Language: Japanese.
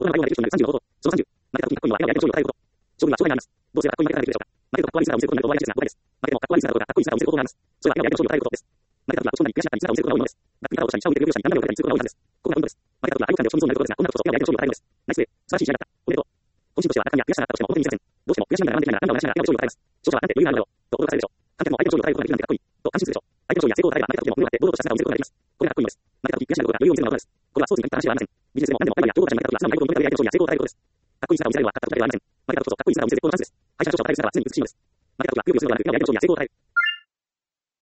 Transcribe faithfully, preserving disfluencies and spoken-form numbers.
大人の内容がさんじゅうのこと。そのさんじゅう。負けた時にかっこいいのは相手の勝利を変えること。勝利は勝敗にあります。どうすればかっこいい負けができるでしょうか。負けるとかっこ悪い姿を見せることになると終わりがちですが、誤解です。負けてもかっこ悪い姿をかっこいい姿を見せることがあります。それは相手の勝利を変えることです。負けた時は落ち込んだり悔しかったり姿を見せることが多いのです。がっくり肩を落としたり、下を向いて両者に何を言うかにすることが多いはずです。ここが運動です。負けた時は相手の感情を承認することですが、こんなことこそ相手の勝利を変えるのです。ナイスプレー。素晴らしい試合だった。おめでとう。本心としては戦いや悔しさがあったとしても表に見せません。どうしても悔しいんだからなんできないんだ、何度も話しながら相手の勝利を変えます。勝者はなんて余裕があるだろう。と驚かされるでしょう。観客も相手の勝利を変えることができるなんてかっこいい。と感心するでしょう。相手の勝利や成功を変えれば負けた時でも胸を張って堂々とした姿を見せることができます。これがかっこいいのです。負けた時悔しいことが余裕を見せるのはどうです。これはスポーツに限った話ではありません。ビジネスでも何でもライバルや競合他者に負けた時は素直に相手を認めた上で相手の勝利や成功を変えることです。かっこいい姿を見せるのは勝った時だけではありません。負けた時こそかっこいい姿を見せる絶好のチャンスです。敗者の勝負を変える姿は常に美しいのです。負けた時はくよくよするのではなく、相手の勝利や成功を変える。